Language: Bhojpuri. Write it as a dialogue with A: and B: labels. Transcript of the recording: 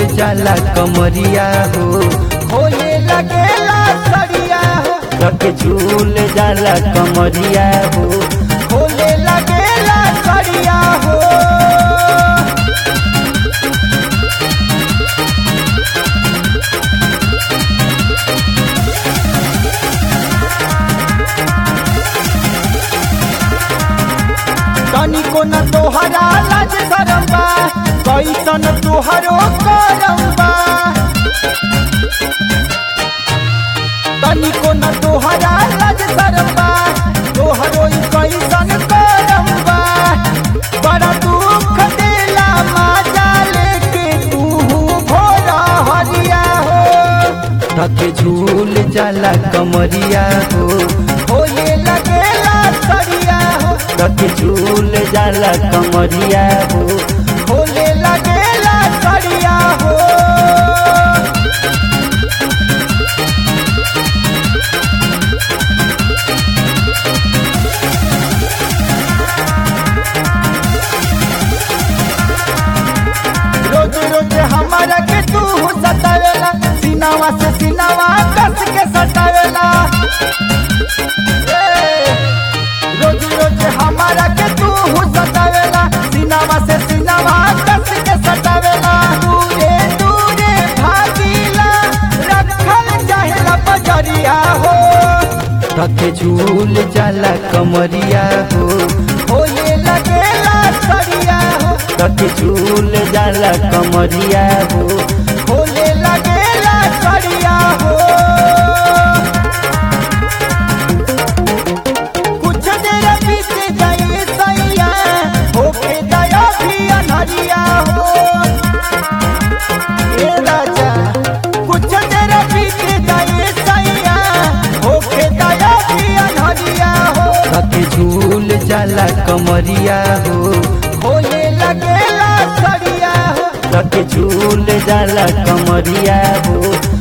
A: जाला कमरिया हो,
B: होले लगेला सड़िया हो,
A: धके झूल जाला कमरिया हो।
B: होले लगेला सड़िया हो। तनिको न तोहरा लाज शरम बा, कैसन तोहरो करम बा। तनिको न तोहरा लाज शरम बा, तोहरो कैसन करम बा। बड़ा दुख देला माजा लेके तू भोरा हरिया हो,
A: धके झूल जाला कमरिया हो,
B: होले लगेला सड़िया हो,
A: धके झूल जाला कमरिया हो।
B: होले लगेला सड़िया हो। रोज रोज हमारा के तू सतावेला, सीनावा से सीनावा कस के सतावेला। रोज रोज हमारा के तू सतावेला, सीनावा से सीनावा कस के सतावेला। दूरे दूरे भागीला, रखल चाहेला बजरिया हो,
A: धके झूल जाला कमरिया हो,
B: होले लगेला सड़िया हो,
A: धके झूल जाला कमरिया हो।
B: होले लगेला सड़िया हो। कुछ देर बीत जाए सैया, होके दया भी अनहरिया हो। ए राजा कुछ देर बीत जाए सैया, होके दया भी अनहरिया हो।
A: धके झूल जाला कमरिया हो,
B: होले लगेला सड़िया हो,
A: धके झूल जाला कमरिया हो।